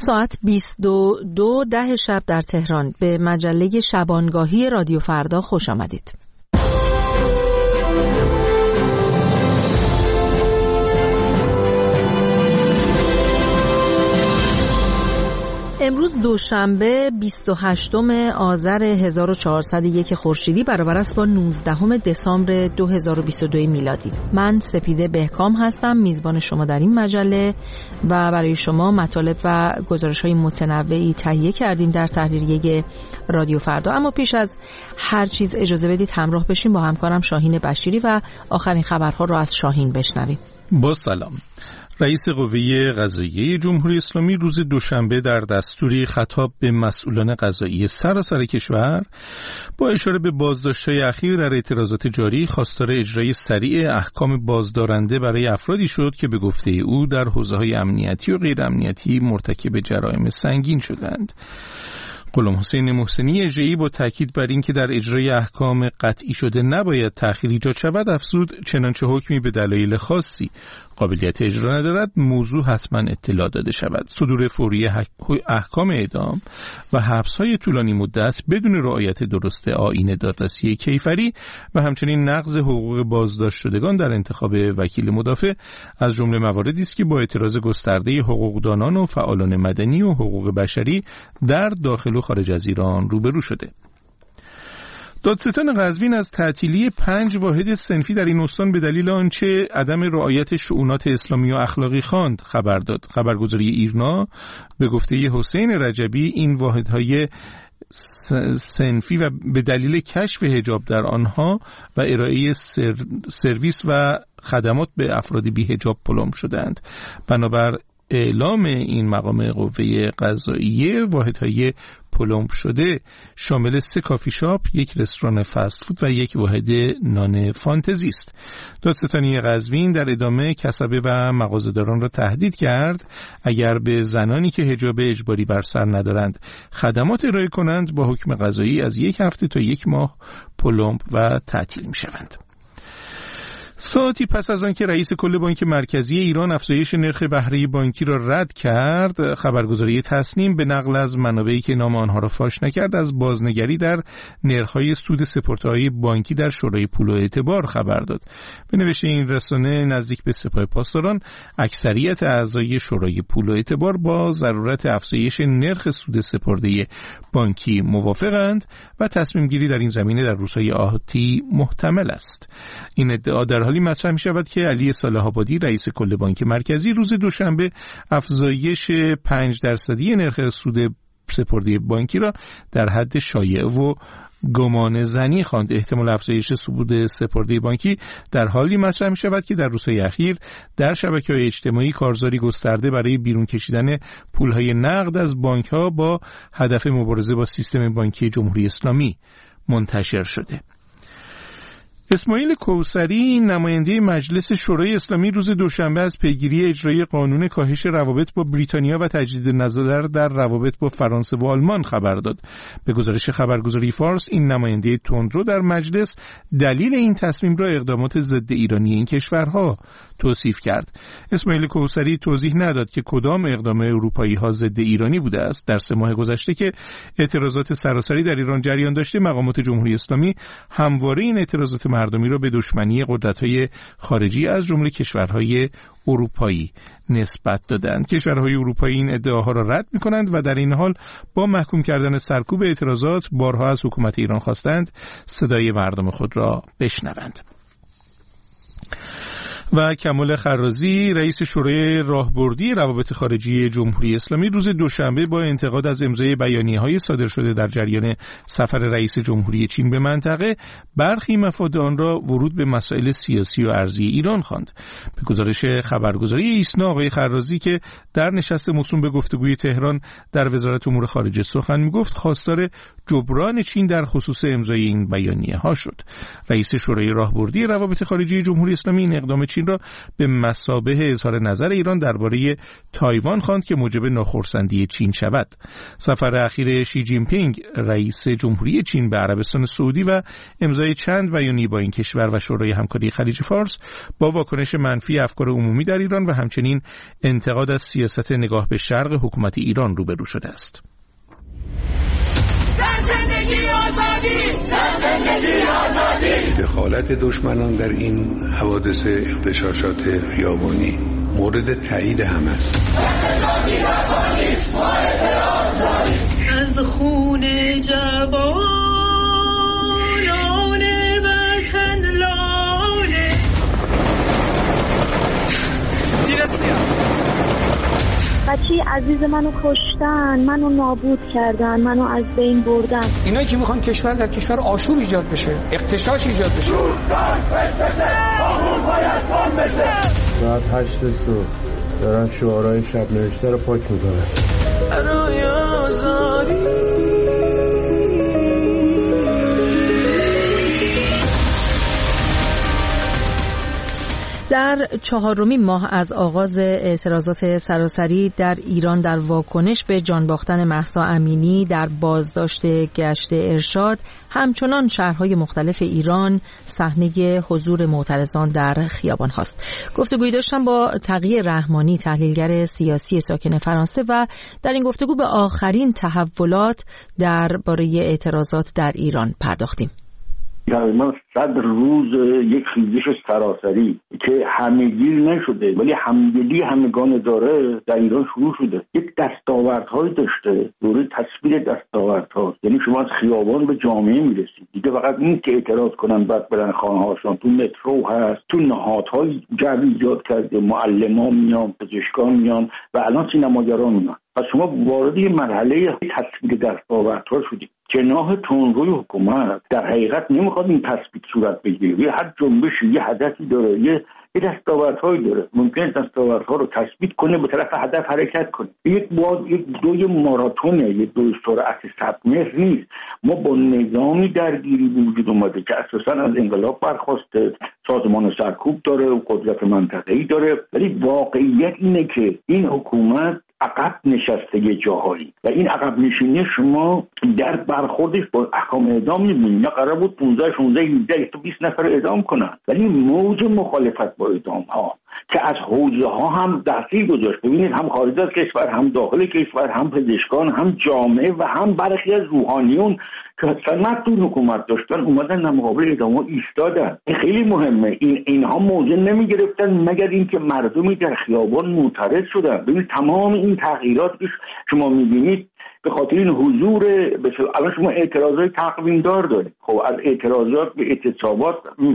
ساعت 22:10 شب در تهران. به مجله شبانگاهی رادیو فردا خوش آمدید. امروز دوشنبه 28 آذر 1401 خورشیدی برابر است با 19 دسامبر 2022 میلادی. من سپیده بهکام هستم، میزبان شما در این مجله و برای شما مطالب و گزارش‌های متنوعی تهیه کردیم در تحریریه رادیو فردا. اما پیش از هر چیز اجازه بدید همراه بشیم با همکارم شاهین بشیری و آخرین خبرها را از شاهین بشنویم. با سلام. رئیس قوه قضاییه جمهوری اسلامی روز دوشنبه در دستوری خطاب به مسئولان قضایی سراسر کشور با اشاره به بازداشت‌های اخیر در اعتراضات جاری خواستار اجرای سریع احکام بازدارنده برای افرادی شد که به گفته او در حوزه‌های امنیتی و غیر امنیتی مرتکب جرایم سنگین شدند. غلام حسین محسنی اژه‌ای با تاکید بر این که در اجرای احکام قطعی شده نباید تأخیر ایجاد شود افزود چنانچه حکمی به دلایل خاصی قابلیت اجرا ندارد موضوع حتما اطلاع داده شود. صدور فوری احکام اعدام و حبس‌های طولانی مدت بدون رعایت درست آیین دادرسی کیفری و همچنین نقض حقوق بازداشت شدگان در انتخاب وکیل مدافع از جمله مواردی است که با اعتراض گسترده حقوقدانان و فعالان مدنی و حقوق بشری در داخل و خارج از ایران روبرو شده. دادستان قزوین از تعطیلی 5 واحد صنفی در این استان به دلیل آنچه عدم رعایت شؤونات اسلامی و اخلاقی خواند خبر داد. خبرگزاری ایرنا به گفته حسین رجبی این واحدهای صنفی و به دلیل کشف حجاب در آنها و ارائه سرویس و خدمات به افراد بی حجاب پلم شدند. بنابر اعلام این مقام قوه قضاییه واحدهای پلمپ شده شامل 3 کافی شاپ، 1 رستوران فست فود و 1 واحد نان فانتزی است. دادستانی قزوین در ادامه کسبه و مغازه‌داران را تهدید کرد اگر به زنانی که حجاب اجباری بر سر ندارند خدمات ارائه کنند با حکم قضایی از 1 هفته تا 1 ماه پلمپ و تعطیل می‌شوند. ساعتی پس از آنکه رئیس کل بانک مرکزی ایران افزایش نرخ بهره بانکی را رد کرد، خبرگزاری تصنیم به نقل از منابعی که نام آنها را فاش نکرد از بازنگری در نرخ‌های سود سپرده‌های بانکی در شورای پول و اعتبار خبر داد. به نوشته این رسانه نزدیک به سپاه پاسداران اکثریت اعضای شورای پول و اعتبار با ضرورت افزایش نرخ سود سپرده بانکی موافقند و تصمیم گیری در این زمینه در روزهای آتی محتمل است. این ادعا در حالی مطرح می شود که علی صالح آبادی رئیس کل بانک مرکزی روز دوشنبه افزایش 5% نرخ سود سپرده بانکی را در حد شایع و گمان زنی خواند. احتمال افزایش سود سپرده بانکی در حالی مطرح می شود که در روزهای اخیر در شبکه‌های اجتماعی کارزاری گسترده برای بیرون کشیدن پولهای نقد از بانک‌ها با هدف مبارزه با سیستم بانکی جمهوری اسلامی منتشر شده. اسماعیل کوثری نماینده مجلس شورای اسلامی روز دوشنبه از پیگیری اجرای قانون کاهش روابط با بریتانیا و تجدید نظر در روابط با فرانسه و آلمان خبر داد. به گزارش خبرگزاری فارس این نماینده تندرو در مجلس دلیل این تصمیم را اقدامات ضد ایرانی این کشورها توصیف کرد. اسماعیل کوثری توضیح نداد که کدام اقدام اروپایی ها ضد ایرانی بوده است. در 3 ماه گذشته که اعتراضات سراسری در ایران جریان داشته مقامات جمهوری اسلامی همواره این اعتراضات مردمی را به دشمنی قدرت‌های خارجی از جمله کشورهای اروپایی نسبت دادند. کشورهای اروپایی این ادعاها را رد می‌کنند و در این حال با محکوم کردن سرکوب اعتراضات بارها از حکومت ایران خواستند صدای مردم خود را بشنوند. و کمال خرازی رئیس شورای راهبردی روابط خارجی جمهوری اسلامی روز دوشنبه با انتقاد از امضای بیانیه‌های صادر شده در جریان سفر رئیس جمهوری چین به منطقه برخی مفاد آن را ورود به مسائل سیاسی و ارضی ایران خواند. به گزارش خبرگزاری ایسنا آقای خرازی که در نشست موسوم به گفتگوی تهران در وزارت امور خارجه سخن می‌گفت خواستار جبران چین در خصوص امضای این بیانیه‌ها شد. رئیس شورای راهبردی روابط خارجی جمهوری اسلامی این اقدام چین را به مثابه اظهار نظر ایران درباره تایوان خواند که موجب ناخرسندی چین شود. سفر اخیر شی جین پینگ رئیس جمهوری چین به عربستان سعودی و امضای چند بیانیه با این کشور و شورای همکاری خلیج فارس با واکنش منفی افکار عمومی در ایران و همچنین انتقاد از سیاست نگاه به شرق حکومت ایران روبرو شده است. دخالت دشمنان در این حوادث اغتشاشات خیابانی مورد تایید همه است. از خون جوانان وطن لاله بچه عزیز منو کشتن، منو نابود کردن، منو از بین بردن. اینا که میخوان کشور در کشور آشوب ایجاد بشه، اغتشاش ایجاد بشه. ساعت 8 صبح دارن شعارهای شب نوشته رو پاک میکنن. برای آزادی در 4مین ماه از آغاز اعتراضات سراسری در ایران در واکنش به جان باختن مهسا امینی در بازداشت گشت ارشاد، همچنان شهرهای مختلف ایران صحنه حضور معترضان در خیابان هاست. گفتگویی داشتم با تقی رحمانی، تحلیلگر سیاسی ساکن فرانسه، و در این گفتگو به آخرین تحولات درباره اعتراضات در ایران پرداختیم. تقریبا 100 روز یک خیزش سراسری که همه‌گیر نشده ولی همدلی همگان داره در ایران شروع شده. یک دستاوردهایی داشته، دوره تصویر دستاوردها، یعنی شما از خیابان به جامعه میرسید دیگه. فقط این که اعتراض کنن بعد برن خانه‌هاشون، تو مترو هست، تو نهادهای جو ایجاد کرده، معلمان میان، پزشکان میان و الان سینماگران میان. پس شما وارد یه مرحله تصویر دستاوردها شدید. جناح تندروی حکومت در حقیقت نمیخواد این تثبیت صورت بگیره. هر جنبشی یه هدفی داره، یه دستاوردهایی داره. ممکنه دستاوردها رو تثبیت کنه، به طرف هدف حرکت کنه. یک دوی ماراتونه، یک دوی سرعت 100 متر نیست. ما با نظامی درگیری وجود اومده که اساساً از انقلاب برخواسته، سازمان سرکوب داره و قدرت منطقه‌ای داره، ولی واقعیت اینه که این حکومت عقب نشسته یه جاهایی و این عقب نشینی شما در برخوردش با احکام اعدام می‌بینید. نه قرار بود 15 16 17 تا 20 نفر اعدام کنن، ولی موج مخالفت با اعدام ها که از حوزه ها هم تاثیر گذاشت. ببینید هم خارج از کشور، هم داخل کشور، هم پزشکان، هم جامعه و هم برخی از روحانیون که سمت تو حکومت داشتن اومدن در مقابل اعدام ایستادن. خیلی مهمه. اینها موضع نمی گرفتن مگر اینکه مردمی در خیابان معترض شدن. ببینید تمام این تغییرات که شما می‌بینید به خاطر این حضور الان شما اعتراضات تقویم‌دار دارید. خب از اعتراضات به اعتصابات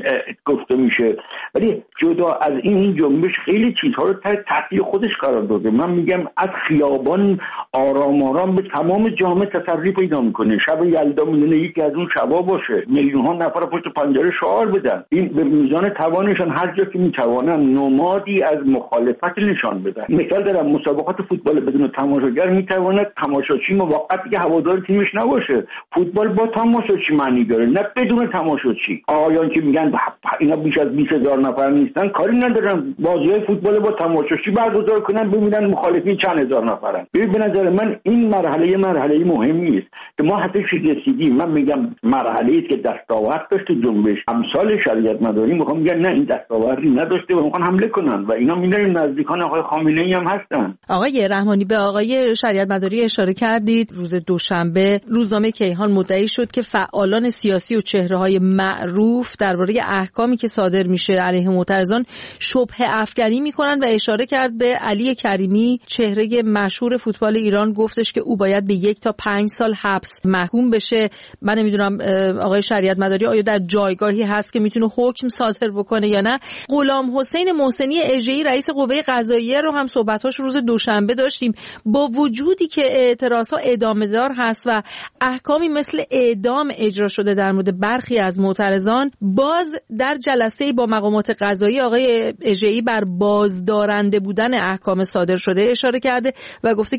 گفته میشه، ولی جدا از این جنبش خیلی چیزها رو تحت خودش قرار داده. من میگم از خیابان آرام آرام به تمام جامعه تسری پیدا میکنه. شب یلدا میونه یکی از اون شبا باشه، میلیون‌ها نفر پشت پنجره شعار بدن. این به میزان توانشان هر جا که میتوانن نمادی از مخالفت نشان بدن. مثال دارم، مسابقات فوتبال بدون تماشاگر میتواند تماشاچی موقتی که هوادار تیمش نباشه. فوتبال با تماشاچی معنی داره، نه بدون تماشاچی. آقایان که میگن اینا بیش از 20,000 نفر نیستن، کاری ندارن بازی‌های فوتبال با تماشاچی برگزار کنن، ببینن مخالفین چند هزار نفرن. به نظر من این مرحله مهمی است که ما حتی رسیدیم. من میگم مرحله‌ای است که دستاورد داشته جنبش امثال شریعت مداری میخوام میگن نه این دستاوردی نداشته و میخوان حمله کنن و اینا میدونن نزدیکان آقای خامنه‌ای هم هستن. آقای رحمانی، به آقای شریعت مداری اشاره کردید. روز دوشنبه روزنامه کیهان مدعی شد که فعالان سیاسی و چهره‌های معروف درباره احکامی که صادر میشه علیه معترضان شبهه افکنی میکنن و اشاره کرد به علی کریمی، چهره مشهور فوتبال ایران. گفتش که او باید به 1 تا 5 سال حبس محکوم بشه. من نمیدونم آقای شریعت مداری آیا در جایگاهی هست که میتونه حکم صادر بکنه یا نه. غلام حسین محسنی اژه‌ای رئیس قوه قضاییه رو هم صحبتاش روز دوشنبه داشتیم. با وجودی که اعتراضها ادامه دار هست و احکامی مثل اعدام اجرا شده در مورد برخی از معترضان، باز در جلسه‌ای با مقامات قضایی آقای اژه‌ای بر بازدارنده بودن احکام صادر شده اشاره کرده و گفته که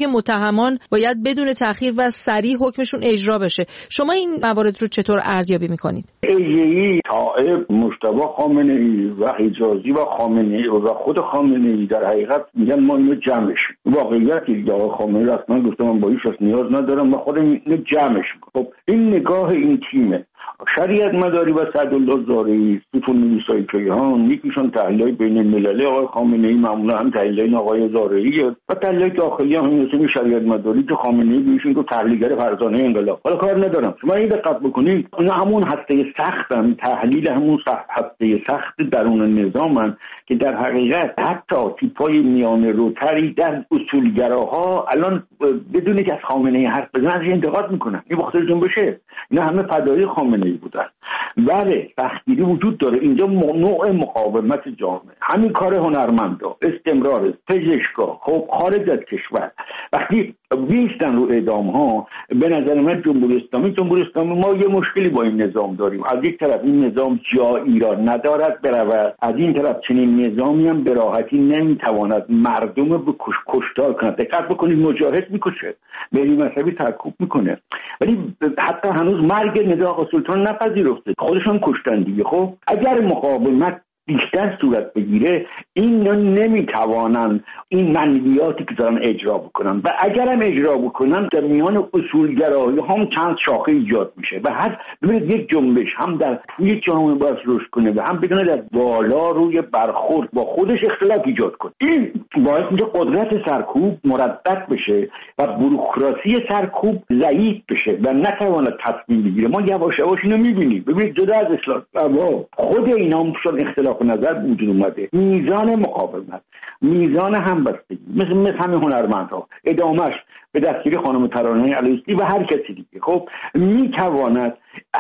متهمان باید بدون تأخیر و سریع حکمشون اجرا بشه. شما این موارد رو چطور ارزیابی میکنید؟ ایجی، طائب، مجتبی خامنه‌ای و حجازی و خامنه‌ای و خود خامنه‌ای در حقیقت میگن ما اینو جمعش. واقعیتی که آقای خامنه‌ای اصلا گفته من با هیچ کس نیاز ندارم و خودم اینو جمعش میکنم. خب این نگاه این تیمه. شریعت مداری و سعدالله زارعی، ستون نویسای کیهان، یکیشون تحلیل‌های بین المللی آقای خامنه‌ای، معمولا هم تحلیل‌های آقای زارعی و تحلیل‌های داخلی هم مثل شریعت مداری که خامنه‌ای بهشون گفت تحلیلگر فرزانه انقلاب. حالا کار ندارم. شما این دقت بکنید، اینا همون هسته سختن، تحلیل همون هسته سخت درون نظامن که در حقیقت حتی تیپ‌های میانه روتری در اصولگراها الان بدون که از خامنه‌ای حرف بزنن از انتقاد میکنن. این بخاطر جنبشه. اینا همه فدای خامنه‌ای بودن. بله سختگیری وجود داره اینجا، نوع مقاومت جامعه، همین کار هنرمندا، استمرار پزشکا، خب خارج از کشور وقتی بیستن رو اعدام ها، به نظر من جمهوری اسلامی ما یه مشکلی با این نظام داریم. از یک طرف این نظام جایی را ندارد برود، از این طرف چنین نظامی هم به راحتی نمیتواند مردم به کشتار کند. دقت بکنید مجاهد میکشه، بنی مذهبی ترکوب میکنه، ولی حتی هنوز مرگ ندا آقا سلطان نپذیرفته، خودشون کشتن دیگه. خب اگر مقاومت بیشتر صورت بگیره این نمیتوانن این منویاتی که دارن اجرا بکنن و اگرم اجرا بکنن در میان اصولگرایی هم چند شاخه ایجاد میشه و هر ببینید یک جنبش هم در توی جامعه باید رشد کنه و هم بدونه در بالا روی برخورد با خودش اختلاف ایجاد کنه. این باعث میشه قدرت سرکوب مردد بشه و بوروکراسی سرکوب ضعیف بشه و نتواند تصمیم بگیره. ما یواش یواش اینو میبینیم. ببینید جدا از اصلاح خود اینا هم شد اختلاف نظر وجود اومده، میزان مقاومت، میزان همبستگی مثل همه هنرمندها، ادامهش به دستگیری خانم ترانه علیزی و هر کسی دیگه خب میتواند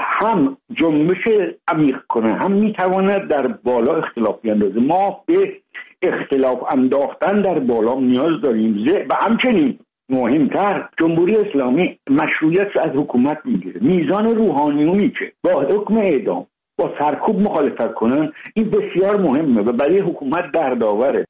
هم جنبش عمیق کنه، هم میتواند در بالا اختلاف بیندازه. ما به اختلاف انداختن در بالا نیاز داریم و همچنین مهمتر جمهوری اسلامی مشروعیت از حکومت میگیره. میزان روحانیونی که با حکم اعدام با سرکوب مخالفت کنن این بسیار مهمه و برای حکومت دردآوره.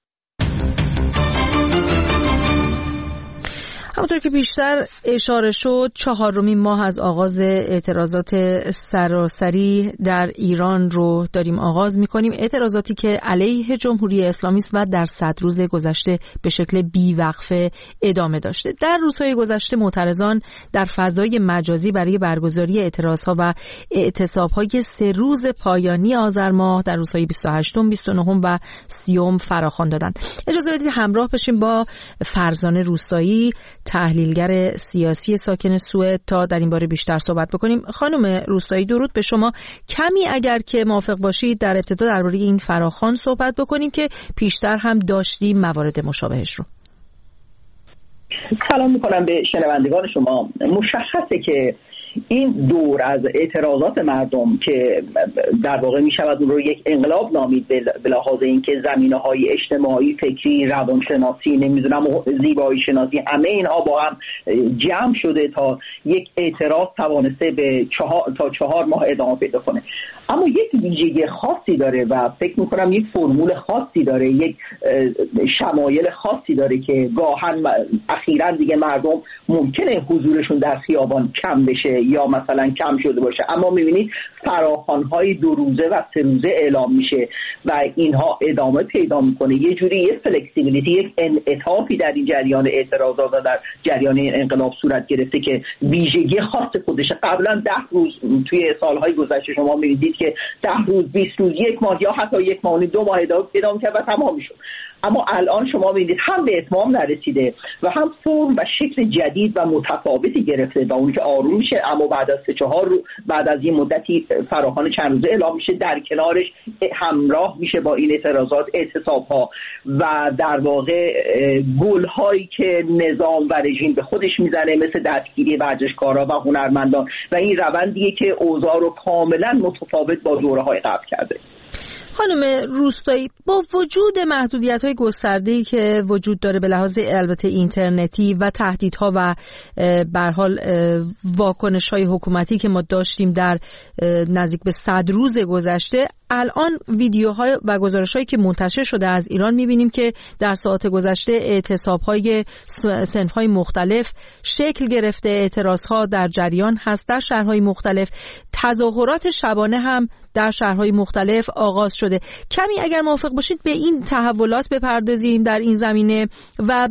همونطور که بیشتر اشاره شد 4مین ماه از آغاز اعتراضات سراسری در ایران رو داریم آغاز می‌کنیم، اعتراضاتی که علیه جمهوری اسلامی است و در 100 روز گذشته به شکل بی‌وقفه ادامه داشته. در روزهای گذشته معترضان در فضای مجازی برای برگزاری اعتراضها و اعتصاب‌های 3 روز پایانی آذر ماه در روزهای 28، 29 و 30 فراخوان دادند. اجازه بدید همراه بشیم با فرزانه روستایی، تحلیلگر سیاسی ساکن سوئد، تا در این باره بیشتر صحبت بکنیم. خانم روستایی درود به شما. کمی اگر که موافق باشید در ابتدا درباره این فراخوان صحبت بکنیم که پیشتر هم داشتیم موارد مشابهش رو. سلام میکنم به شنوندگان شما. مشخصه که این دور از اعتراضات مردم که در واقع می شود اون رو یک انقلاب نامید به لحاظ اینکه زمینه‌های اجتماعی، فکری، روانشناسی، نمیدونم زیبایی شناسی، همه اینها با هم جمع شده تا یک اعتراض توانسته به 4 ماه ادامه پیدا کنه. اما یک ویژگی خاصی داره و فکر می‌کنم یک فرمول خاصی داره، یک شمایل خاصی داره که گاهن اخیراً دیگه مردم ممکنه حضورشون در خیابان کم بشه یا مثلا کم شده باشه، اما می‌بینید فراخوان‌های 2 روزه و 3 روزه اعلام میشه و اینها ادامه پیدا می‌کنه. یه جوری یه فلکسیبیلیتی، یک انعطافی در این جریان اعتراضات و در جریان این انقلاب صورت گرفته که ویژگی خاص خودشه. قبلا 10 روز توی سال‌های گذشته شما می‌دیدید که 10 روز، 20 روز، 1 ماه یا حتی 1 ماه و 2 ماه ادامه کرد و تمام شد. اما الان شما می‌بینید هم به اتمام نرسیده و هم فرم و شکل جدید و متفاوتی گرفته و اون که آروم میشه، اما بعد از 3-4 روز بعد از این مدتی فراخوان چند روزه اعلام میشه، در کنارش همراه میشه با این اعتراضات اعتصاب‌ها و در واقع گل‌هایی که نظام و رژیم به خودش میزنه مثل دستگیری ورزشکارا و هنرمندان و این روندیه که اوضاع رو کاملا متفاوت با دوره‌های قبل کرده. خانم روستایی، با وجود محدودیت‌های گسترده‌ای که وجود داره به لحاظ البته اینترنتی و تهدیدها و به هر حال واکنش‌های حکومتی که ما داشتیم در نزدیک به 100 روز گذشته، الان ویدیوهای و گزارش‌هایی که منتشر شده از ایران می‌بینیم که در ساعات گذشته اعتصاب‌های صنف‌های مختلف شکل گرفته، اعتراض‌ها در جریان هست در شهرهای مختلف، تظاهرات شبانه هم در شهرهای مختلف آغاز شده. کمی اگر موافق باشید به این تحولات بپردازیم در این زمینه و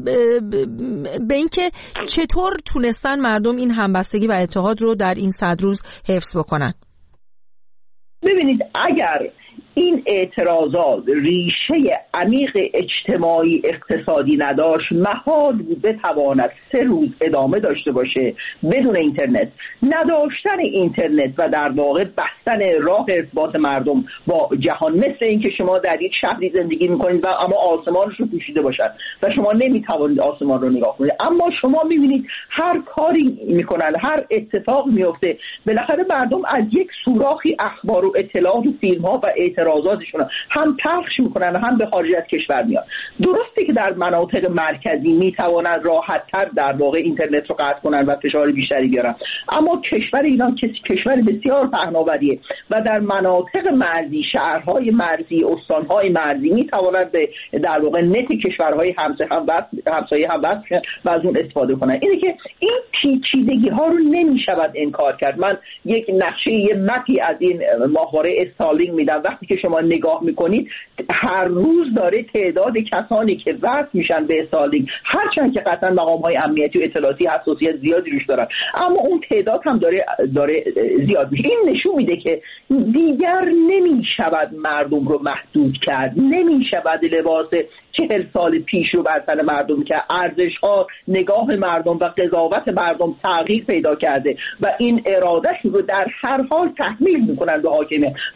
به اینکه چطور تونستن مردم این همبستگی و اتحاد رو در این 100 روز حفظ بکنن. ببینید، اگر این اعتراضات ریشه عمیق اجتماعی اقتصادی نداشت، محال بود بتواند 3 روز ادامه داشته باشه بدون اینترنت. نداشتن اینترنت و در واقع بستن راه ارتباط مردم با جهان، مثل اینکه شما در یک شهری زندگی میکنید و اما آسمانش رو پوشیده باشد و شما نمیتوانید آسمان رو نگاه کنید، اما شما میبینید هر کاری میکنن، هر اتفاق میفته، بالاخره مردم از یک سوراخی اخبار و اطلاعات و فیلم ها و اعتراضاتشون هم پخش میکنن هم به خارج از کشور میاد. درسته که در مناطق مرکزی میتوانن راحت‌تر در واقع اینترنت رو قطع کنن و فشار بیشتری بیارن، اما کشور ایران کشور بسیار پهناوریه و در مناطق مرزی، شهرهای مرزی، استانهای مرزی میتوانن به در واقع نت کشورهای همسایه هم وصل و از اون استفاده کنن. اینه که این پیچیدگی ها رو نمیشود انکار کرد. من یک نقشه، یه مپی از این ماهواره استارلینک میدم. وقتی که شما نگاه میکنید هر روز داره تعداد کسانی که وصل میشن به استارلینک، هرچند که قطعا مقام‌های امنیتی و اطلاعاتی حساسیت زیادی روش دارن، اما اون تعداد هم داره زیاد میشه. این نشون میده که دیگر نمیشود مردم رو محدود کرد، نمیشود لباس 40 سال پیش رو بر تن مردم که ارزش‌ها، نگاه مردم و قضاوت مردم تغییر پیدا کرده و این ارادهش رو در هر حال تحمیل میکنن به حاکمیت و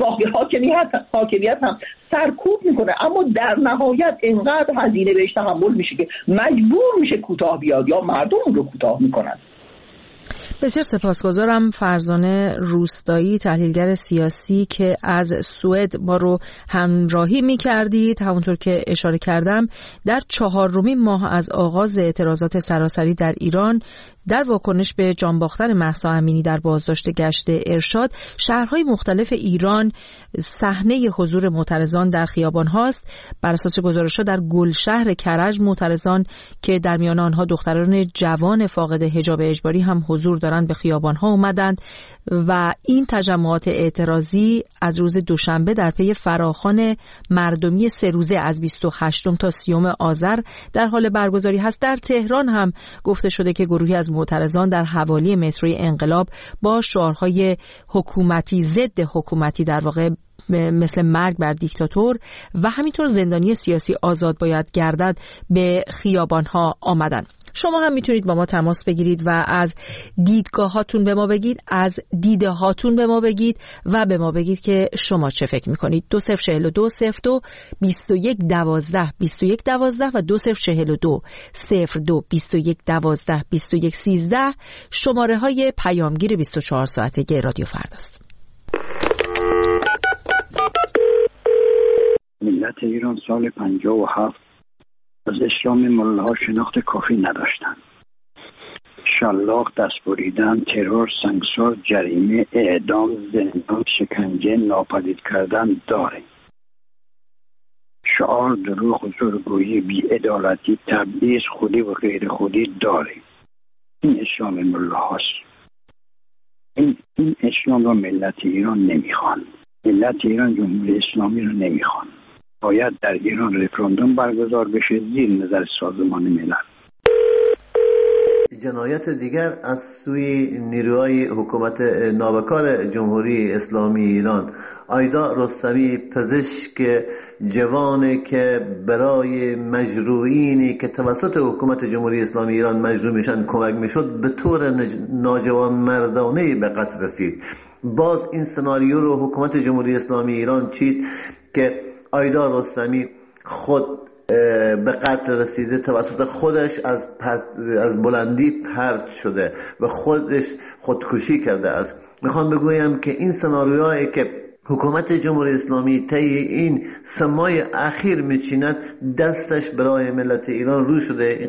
حاکمیت هم سرکوب میکنه، اما در نهایت اینقدر هزینه بهش تحمل میشه که مجبور میشه کوتاه بیاد یا مردم رو کوتاه میکنن. بسیار سپاسگزارم. فرزانه روستایی، تحلیلگر سیاسی که از سوئد ما رو همراهی می‌کردید. همونطور که اشاره کردم در 4مین ماه از آغاز اعتراضات سراسری در ایران در واکنش به جان باختن مهسا امینی در بازداشت گشت ارشاد، شهرهای مختلف ایران صحنه حضور معترضان در خیابان هاست. بر اساس گزارش‌ها در گلشهر کرج معترضان که در میان آنها دختران جوان فاقد حجاب اجباری هم حضور دارند به خیابان ها اومدند و این تجمعات اعتراضی از روز دوشنبه در پی فراخوان مردمی 3 روزه از 28 تا 30 آذر در حال برگزاری هست. در تهران هم گفته شده که گروهی از معترضان در حوالی متروی انقلاب با شعارهای حکومتی، ضد حکومتی در واقع مثل مرگ بر دیکتاتور و همینطور زندانی سیاسی آزاد باید گردد به خیابان‌ها آمدن. شما هم میتونید با ما تماس بگیرید و از دیدگاهاتون به ما بگید، از دیده هاتون به ما بگید و به ما بگید که شما چه فکر میکنید. 2042 02 21 12 21 12 و 2042 02 21 12 21 13 شماره های پیامگیر 24 ساعته رادیو فرداست. ملت ایران سال 57 از اسلام ملاها شناخت کافی نداشتند. شلاق، دست بریدن، ترور، سنگسار، جریمه، اعدام، زندان، شکنجه، ناپدید کردن داره. شعار، دروغ، زورگویی، بی‌عدالتی، تبعیض، خودی و غیر خودی داره. این اسلام ملاهاست. این اسلام را ملت ایران نمیخوان. ملت ایران جمهوری اسلامی رو نمیخوان. باید در ایران رفراندوم برگزار بشه زیر نظر سازمان ملل. جنایت دیگر از سوی نیروهای حکومت نابکار جمهوری اسلامی ایران، آیدا رستمی پزشک جوانی که برای مجروحینی که توسط حکومت جمهوری اسلامی ایران مجروح میشن کمک میشد به طور ناجوان مردانه به قتل رسید. باز این سناریو رو حکومت جمهوری اسلامی ایران چید که آیدا رستمی خود به قتل رسیده، توسط خودش از بلندی پرت شده و خودش خودکشی کرده است. میخوام بگویم که این سناریوهایی که حکومت جمهوری اسلامی طی این 3 ماه اخیر میچیند دستش برای ملت ایران رو شده.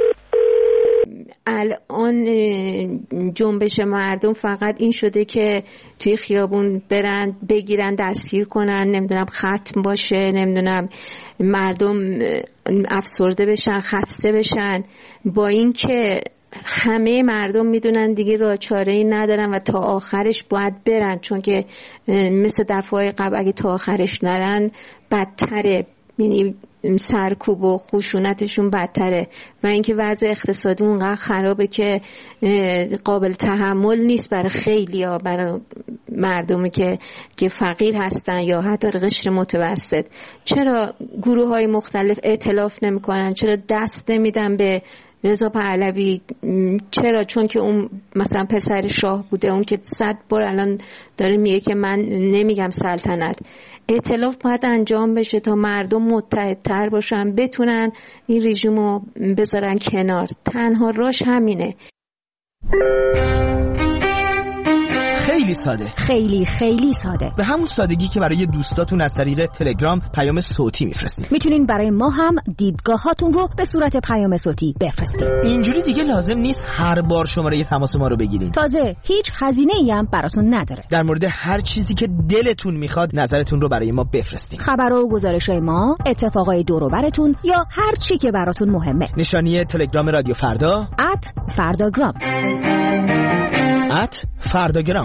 الان جنبش مردم فقط این شده که توی خیابون برن بگیرن دستگیر کنن، نمیدونم ختم باشه، نمیدونم مردم افسرده بشن، خسته بشن، با این که همه مردم میدونن دیگه راه چاره‌ای ندارن و تا آخرش باید برن، چون که مثل دفعه قبل اگه تا آخرش نرن بدتره، یعنی سرکوب و خشونتشون بدتره و اینکه وضع اقتصادی اونقدر خرابه که قابل تحمل نیست برای خیلی‌ها، برای مردمی که فقیر هستن یا حتی قشر متوسط. چرا گروه‌های مختلف ائتلاف نمی‌کنن؟ چرا دست نمیدن به رضا پهلوی؟ چرا؟ چون که اون مثلا پسر شاه بوده، اون که 100 بار الان داره میگه که من نمیگم سلطنت. ائتلاف باید انجام بشه تا مردم متحدتر باشن، بتونن این رژیمو بذارن کنار. تنها راهش همینه. خیلی ساده، خیلی ساده، به همون سادگی که برای دوستاتون از طریق تلگرام پیام صوتی میفرستید. میتونین برای ما هم دیدگاهاتون رو به صورت پیام صوتی بفرستید. اینجوری دیگه لازم نیست هر بار شماره تماس ما رو بگیرین. تازه هیچ هزینه‌ای هم براتون نداره. در مورد هر چیزی که دلتون میخواد نظرتون رو برای ما بفرستید. خبرها و گزارش‌های ما، اتفاقای دور و براتون یا هر چی که براتون مهمه. نشانی تلگرام رادیو فردا @فرداگرام. فرداگرام.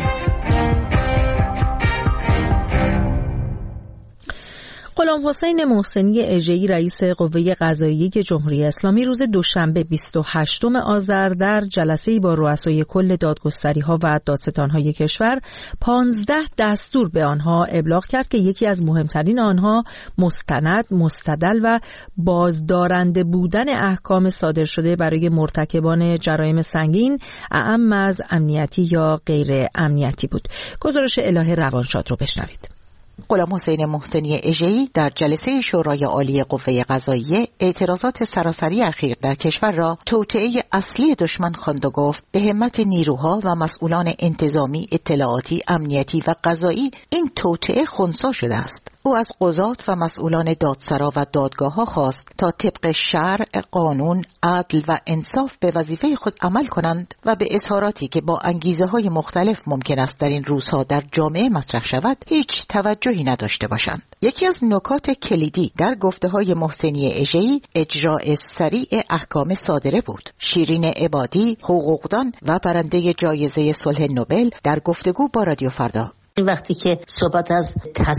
غلام حسین محسنی اژه‌ای رئیس قوه قضاییه جمهوری اسلامی روز دوشنبه 28 آذر در جلسه‌ای با رؤسای کل دادگستری‌ها و دادستان‌های کشور 15 دستور به آنها ابلاغ کرد که یکی از مهمترین آنها مستند، مستدل و بازدارنده بودن احکام صادر شده برای مرتکبان جرایم سنگین، اعم از امنیتی یا غیر امنیتی بود. گزارش الهه روانشاد رو بشنوید. غلام حسین محسنی اژه‌ای در جلسه شورای عالی قوه قضاییه اعتراضات سراسری اخیر در کشور را توطئه اصلی دشمن خواند و گفت به همت نیروها و مسئولان انتظامی، اطلاعاتی، امنیتی و قضایی این توطئه خنثی شده است. او از قضات و مسئولان دادسرا و دادگاه‌ها خواست تا طبق شرع، قانون، عدل و انصاف به وظیفه خود عمل کنند و به اظهاراتی که با انگیزه‌های مختلف ممکن است در این روزها در جامعه مطرح شود هیچ توجهی نداشته باشند. یکی از نکات کلیدی در گفته‌های محسنی اژه‌ای اجراء سریع احکام صادره بود. شیرین عبادی، حقوقدان و برنده جایزه صلح نوبل در گفتگو با رادیو فردا وقتی که صحبت از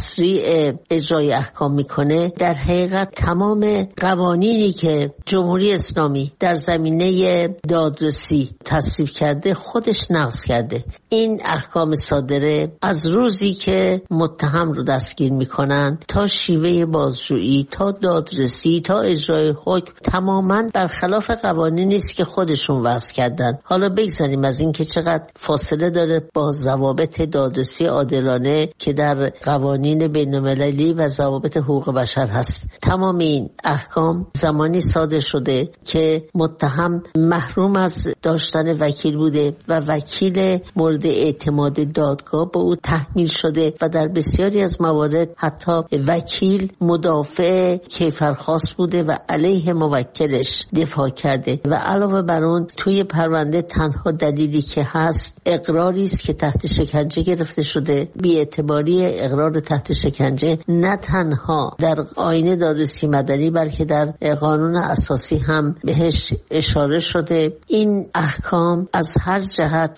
تسریع اجرای احکام میکنه، در حقیقت تمام قوانینی که جمهوری اسلامی در زمینه دادرسی تصویب کرده خودش نقض کرده. این احکام صادره از روزی که متهم رو دستگیر میکنن تا شیوه بازجویی، تا دادرسی، تا اجرای حکم تماما برخلاف قوانینی است که خودشون وضع کردن. حالا بگذاریم از این که چقدر فاصله داره با ضوابط دادرسی عادلانه که در قوانین بین‌المللی و ضوابط حقوق بشر هست. تمام این احکام زمانی صادر شده که متهم محروم از داشتن وکیل بوده و وکیل مورد اعتماد دادگاه به او تحمیل شده و در بسیاری از موارد حتی وکیل مدافع کیفرخواست بوده و علیه موکلش دفاع کرده و علاوه بر اون توی پرونده تنها دلیلی که هست اقراری است که تحت شکنجه گرفته شده. بی‌اعتباری اقرار تحت شکنجه نه تنها در آیین دادرسی مدنی بلکه در قانون اساسی هم بهش اشاره شده. این احکام از هر جهت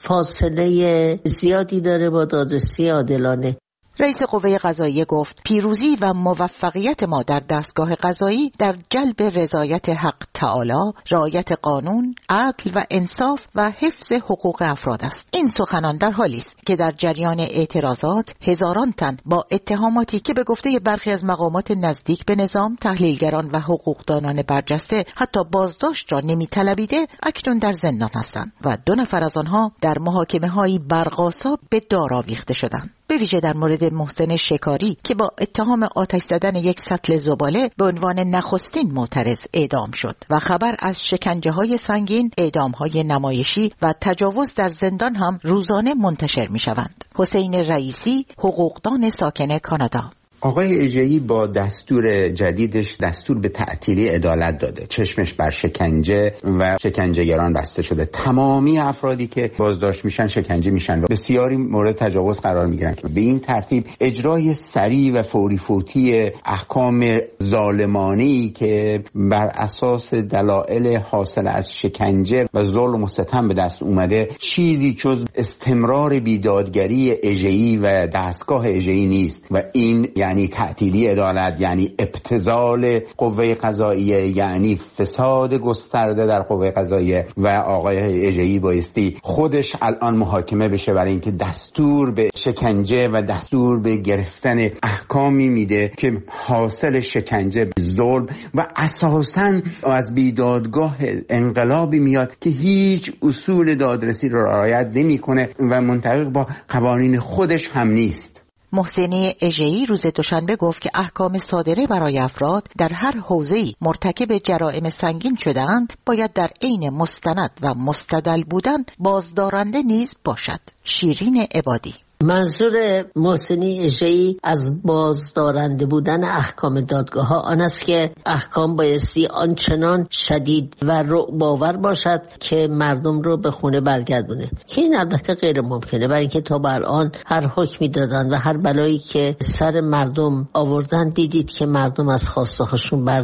فاصله زیادی داره با دادرسی عادلانه. رئیس قوه قضاییه گفت پیروزی و موفقیت ما در دستگاه قضایی در جلب رضایت حق تعالی، رعایت قانون، عدل و انصاف و حفظ حقوق افراد است. این سخنان در حالی است که در جریان اعتراضات هزاران تن با اتهاماتی که به گفته برخی از مقامات نزدیک به نظام، تحلیلگران و حقوقدانان برجسته حتی بازداشت را نمی‌طلبیده اکنون در زندان هستند و 2 نفر از آنها در محاکمه‌های برق‌آسا به دار آویخته شدند. به ویژه در مورد محسن شکاری که با اتهام آتش زدن یک سطل زباله به عنوان نخستین معترض اعدام شد و خبر از شکنجه‌های سنگین، اعدام‌های نمایشی و تجاوز در زندان هم روزانه منتشر می‌شوند. حسین رئیسی، حقوقدان ساکن کانادا: آقای اژه‌ای با دستور جدیدش دستور به تعطیلی عدالت داده. چشمش بر شکنجه و شکنجهگران بسته شده. تمامی افرادی که بازداشت میشن شکنجه میشن و بسیاری مورد تجاوز قرار میگیرن. به این ترتیب اجرای سریع و فوری فوتی احکام ظالمانی که بر اساس دلایل حاصل از شکنجه و ظلم و ستم به دست اومده چیزی جز استمرار بیدادگری اژه‌ای و دستگاه اژه‌ای نیست و این یعنی تعطیلی عدالت، یعنی ابتذال قوه قضاییه، یعنی فساد گسترده در قوه قضاییه و آقای اژه‌ای بایستی خودش الان محاکمه بشه برای اینکه دستور به شکنجه و دستور به گرفتن احکامی میده که حاصل شکنجه، ظلم و اساساً از بیدادگاه انقلابی میاد که هیچ اصول دادرسی رو رعایت نمیکنه و منطبق با قوانین خودش هم نیست. محسن اژه‌ای روز دوشنبه گفت که احکام صادره برای افراد در هر حوزه‌ای مرتکب جرائم سنگین شده‌اند باید در عین مستند و مستدل بودن بازدارنده نیز باشد. شیرین عبادی: منظور محسن اژه‌ای از بازدارنده بودن احکام دادگاه‌ها آن است که احکام بایستی آنچنان شدید و رعب‌آور باشد که مردم رو به خونه برگردونه، که این البته غیر ممکنه، برای اینکه تا به الان هر حکمی دادن و هر بلایی که سر مردم آوردن دیدید که مردم از خواسته هاشون بر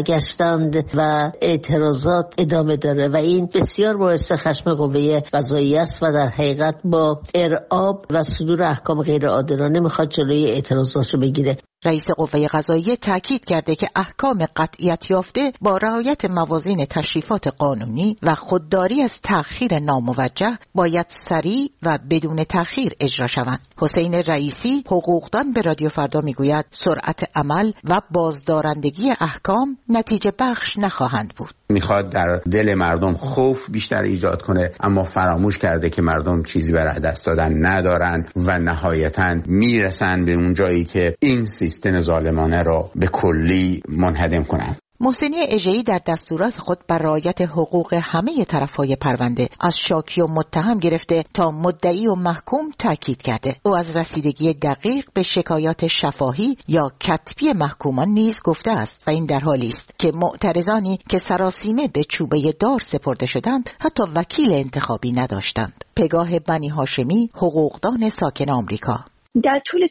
نگشتند و اعتراضات ادامه داره و این بسیار باعث خشم قوه قضاییه است و در حقیقت با ارعاب و صدور احکام غیر عادلانه میخواد جلوی اعتراضات رو بگیره. رئیس قوه قضاییه تاکید کرده که احکام قطعیت یافته با رعایت موازین تشریفات قانونی و خودداری از تأخیر ناموجه باید سریع و بدون تأخیر اجرا شوند. حسین رئیسی، حقوقدان، به رادیو فردا میگوید سرعت عمل و بازدارندگی احکام نتیجه بخش نخواهند بود. میخواد در دل مردم خوف بیشتر ایجاد کنه، اما فراموش کرده که مردم چیزی برای دست دادن ندارن و نهایتاً میرسن به اون جایی که این سیستم ظالمانه رو به کلی منهدم کنن. محسن اژه‌ای در دستورات خود بر رعایت حقوق همه طرف‌های پرونده از شاکی و متهم گرفته تا مدعی و محکوم تاکید کرده. او از رسیدگی دقیق به شکایات شفاهی یا کتبی محکومان نیز گفته است و این در حالی است که معترضانی که سراسیمه به چوبه دار سپرده شدند حتی وکیل انتخابی نداشتند. پگاه بنی هاشمی، حقوقدان ساکن آمریکا: در طول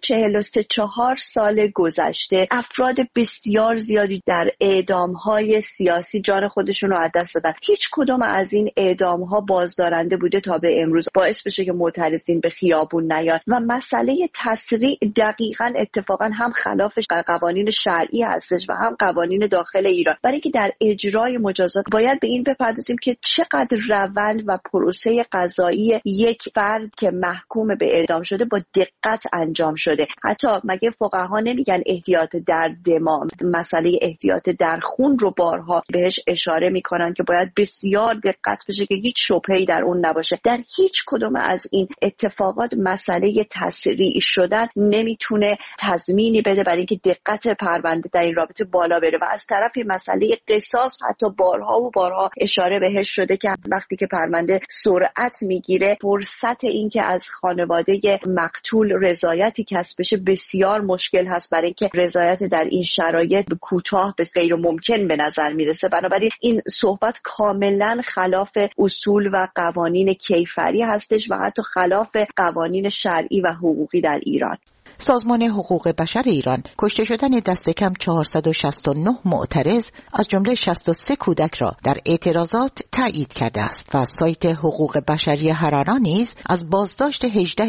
43-4 سال گذشته افراد بسیار زیادی در اعدام‌های سیاسی جان خودشون رو از دست دادن. هیچ کدوم از این اعدام‌ها بازدارنده بوده تا به امروز، باعث بشه که معترضین به خیابون نیان و مسئله تسریع دقیقاً اتفاقاً هم خلاف قوانین شرعی هستش و هم قوانین داخل ایران. برای که در اجرای مجازات باید به این بپردازیم که چقدر روند و پروسه قضایی یک فرد که محکوم به اعدام شده با دقت انجام شده. حتی مگه فقها نمیگن احتیاط در دماغ، مسئله احتیاط در خون رو بارها بهش اشاره میکنن که باید بسیار دقت بشه که هیچ شبهه‌ای در اون نباشه. در هیچ کدوم از این اتفاقات مسئله تسریع شدن نمیتونه تضمینی بده برای اینکه دقت پرونده در این رابطه بالا بره و از طرفی مسئله قصاص حتی بارها و بارها اشاره بهش شده که وقتی که پرونده سرعت میگیره فرصت این که از خانواده مقتول رضایتی کسب بشه بسیار مشکل هست، برای اینکه رضایت در این شرایط کوتاه به غیر ممکن به نظر میرسه. بنابراین این صحبت کاملا خلاف اصول و قوانین کیفری هستش و حتی خلاف قوانین شرعی و حقوقی در ایران. سازمان حقوق بشر ایران کشته شدن دست کم 469 معترض از جمله 63 کودک را در اعتراضات تایید کرده است و سایت حقوق بشری هرانا نیز از بازداشت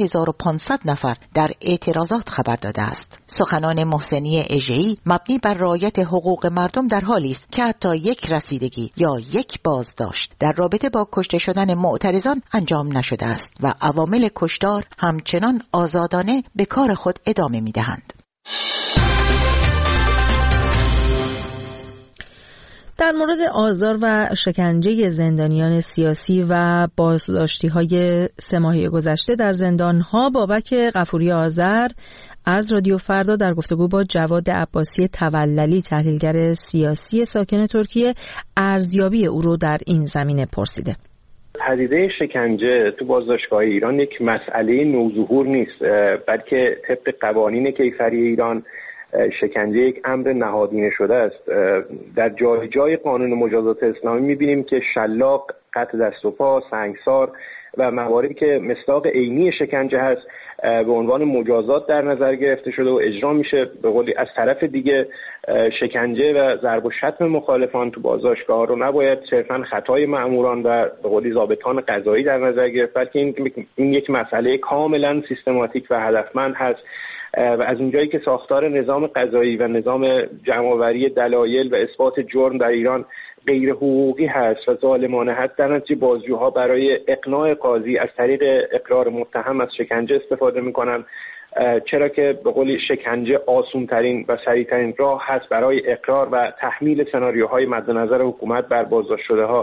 18500 نفر در اعتراضات خبر داده است. سخنان محسن اژه‌ای مبنی بر رعایت حقوق مردم در حالی است که حتی یک رسیدگی یا یک بازداشت در رابطه با کشته شدن معترضان انجام نشده است و عوامل کشتار همچنان آزادانه به کار خود ادامه می‌دهند. در مورد آزار و شکنجه زندانیان سیاسی و بازداشتی‌های 3 ماهه گذشته در زندان‌ها، بابک غفوری آذر از رادیو فردا در گفتگو با جواد عباسی توللی تحلیلگر سیاسی ساکن ترکیه ارزیابی او رو در این زمینه پرسیده. پدیده شکنجه تو بازداشتگاه ایران یک مسئله نوظهور نیست، بلکه طبق قوانین کیفری ایران شکنجه یک امر نهادینه شده است. در جای جای قانون مجازات اسلامی می‌بینیم که شلاق، قطع دست و پا، سنگسار و مواردی که مصداق عینی شکنجه هست به عنوان مجازات در نظر گرفته شده و اجرا میشه. به قولی از طرف دیگه شکنجه و ضرب و شتم مخالفان تو بازداشتگاه رو نباید صرفاً خطای مأموران و به قولی ضابطان قضایی در نظر گرفت، بلکه این یک مسئله کاملاً سیستماتیک و هدفمند هست و از اونجایی که ساختار نظام قضایی و نظام جمع‌آوری دلایل و اثبات جرم در ایران غیر حقوقی هست و ظالمانه هست، در نتیجه بازجوها برای اقناع قاضی از طریق اقرار متهم از شکنجه استفاده میکنن، چرا که به قولی شکنجه آسان‌ترین و سریع‌ترین راه هست برای اقرار و تحمیل سناریوهای مد نظر حکومت بر بازداشت شده‌ها.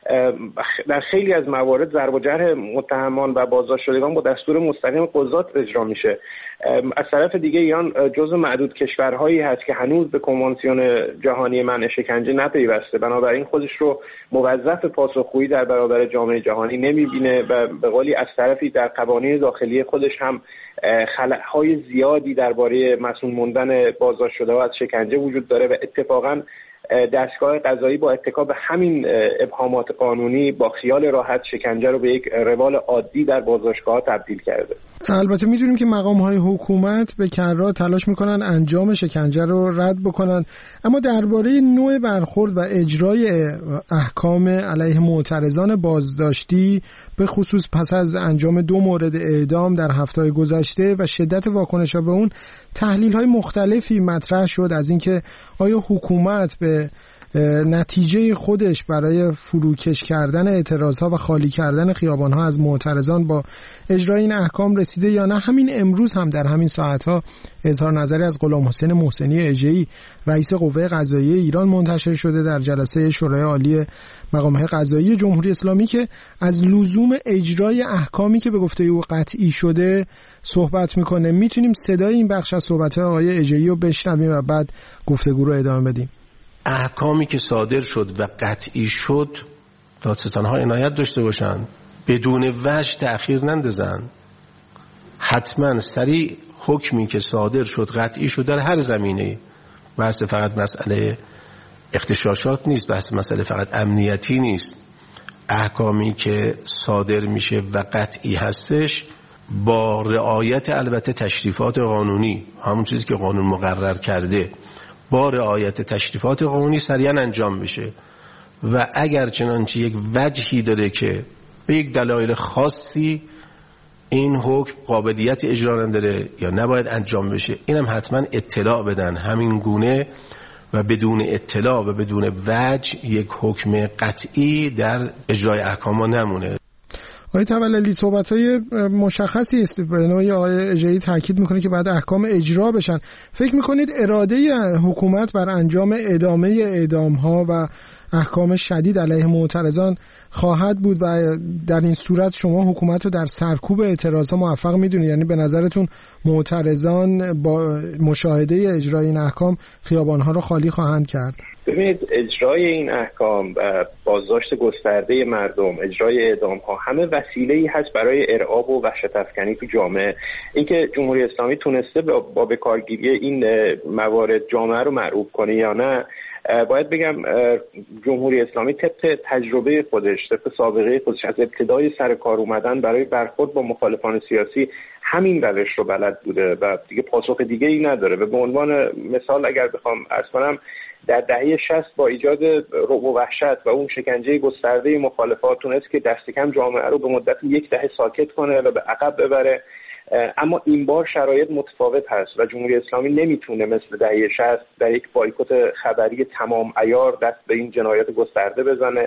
در خیلی از موارد ضرب و جرح متهمان و بازداشت شدگان با دستور مستقیم قضات اجرا میشه. از طرف دیگه ایران جزو معدود کشورهایی هست که هنوز به کنوانسیون جهانی منع شکنجه نپیوسته، بنابراین خودش رو موظف پاسخگویی در برابر جامعه جهانی نمیبینه و به قولی از طرفی در قوانین داخلی خودش هم خلأهای زیادی درباره مسئول موندن بازداشت شده‌ها از شکنجه وجود داره و اتفاقاً دستگاه قضایی با اتکا به همین ابهامات قانونی با خیال راحت شکنجه رو به یک روال عادی در بازداشتگاه تبدیل کرده. البته میدونیم که مقام‌های حکومت به کررا تلاش میکنن انجام شکنجه رو رد بکنن، اما درباره نوع برخورد و اجرای احکام علیه معترضان بازداشتی به خصوص پس از انجام 2 مورد اعدام در هفته‌های گذشته و شدت واکنش‌ها به اون، تحلیل‌های مختلفی مطرح شد از اینکه آیا حکومت به نتیجه خودش برای فروکش کردن اعتراضها و خالی کردن خیابانها از معترضان با اجرای این احکام رسیده یا نه. همین امروز هم در همین ساعتها اظهار نظری از غلام حسین محسنی اژه‌ای رئیس قوه قضاییه ایران منتشر شده در جلسه شورای عالی مقام‌های قضایی جمهوری اسلامی که از لزوم اجرای احکامی که به گفته او قطعی شده صحبت میکنه. میتونیم صدای این بخش از صحبت‌های آقای اژه‌ای رو بشنویم و بعد گفتگو رو ادامه بدیم. احکامی که صادر شد و قطعی شد دادستان‌ها عنایت داشته باشند، بدون وجه تأخیر نندازن، حتما سریع حکمی که صادر شد قطعی شد در هر زمینه، بحث فقط مسئله اغتشاشات نیست، بحث مسئله فقط امنیتی نیست، احکامی که صادر میشه و قطعی هستش با رعایت البته تشریفات قانونی، همون چیزی که قانون مقرر کرده، با رعایت تشریفات قانونی سریعا انجام بشه و اگر چنانچه یک وجهی داره که به یک دلایل خاصی این حکم قابلیت اجرا نداره یا نباید انجام بشه، اینم حتما اطلاع بدن. همین گونه و بدون اطلاع و بدون وجه یک حکم قطعی در اجرای احکام نمونه. آقای توللی صحبت‌های مشخصی است، به نوعی آقای اژه‌ای تاکید میکنه که بعد احکام اجرا بشن. فکر میکنید اراده حکومت بر انجام ادامه اعدام‌ها و احکام شدید علیه معترضان خواهد بود و در این صورت شما حکومت رو در سرکوب اعتراضات موفق میدونید؟ یعنی به نظرتون معترضان با مشاهده اجرای این احکام خیابان‌ها رو خالی خواهند کرد؟ ببینید، اجرای این احکام و بازداشت گسترده مردم، اجرای اعدام ها، همه وسیله‌ای هست برای ارعاب و وحشت افکنی تو جامعه. اینکه جمهوری اسلامی تونسته با بکارگیری این موارد جامعه رو مرعوب کنه یا نه، باید بگم جمهوری اسلامی طبق تجربه خودش، طبق سابقه خودش، از ابتدای سر کار اومدن برای برخورد با مخالفان سیاسی همین روش رو بلد بوده و دیگه پاسخ دیگه ای نداره. و به عنوان مثال اگر بخوام عرض کنم، در دهه 60 با ایجاد رعب و وحشت و اون شکنجه گسترده مخالفات تونست که دست کم جامعه رو به مدت 10 دهه ساکت کنه و به عقب ببره. اما این بار شرایط متفاوت هست و جمهوری اسلامی نمیتونه مثل دهه 60 در یک بایکوت خبری تمام عیار دست به این جنایات گسترده بزنه.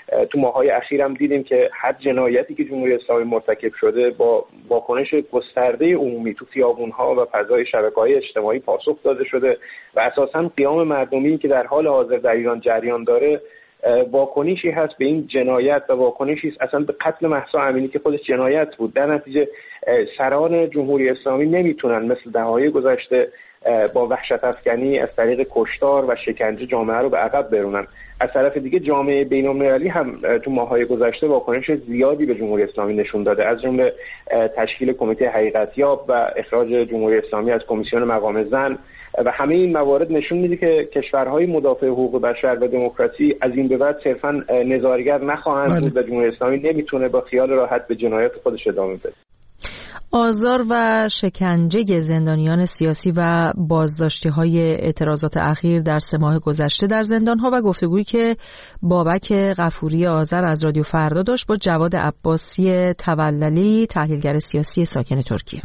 تو ماهای اخیر هم دیدیم که هر جنایتی که جمهوری اسلامی مرتکب شده با واکنش گسترده عمومی تو خیابون‌ها و فضای شبکه‌های اجتماعی پاسخ داده شده و اساساً قیام مردمی که در حال حاضر در ایران جریان داره واکنشی هست به این جنایت و واکنشی است اصلا به قتل مهسا امینی که خودش جنایت بود. در نتیجه سران جمهوری اسلامی نمیتونن مثل دهه‌های گذشته با وحشت افکنی از طریق کشتار و شکنجه جامعه رو به عقب برونن. از طرف دیگه جامعه بین‌المللی هم تو ماه‌های گذشته واکنش زیادی به جمهوری اسلامی نشون داده، از جمله تشکیل کمیته حقیقتیاب و اخراج جمهوری اسلامی از کمیسیون مقام زن و همه این موارد نشون میده که کشورهای مدافع حقوق بشر و دموکراسی از این به بعد صرفاً نظارگر نخواهند بود و جمهوری اسلامی نمیتونه با خیال راحت به جنایات خودش ادامه بده. آزار و شکنجه زندانیان سیاسی و بازداشتی‌های اعتراضات اخیر در 3 ماه گذشته در زندان‌ها و گفتگویی که بابک غفوری آذر از رادیو فردا داشت با جواد عباسی توللی، تحلیلگر سیاسی ساکن ترکیه.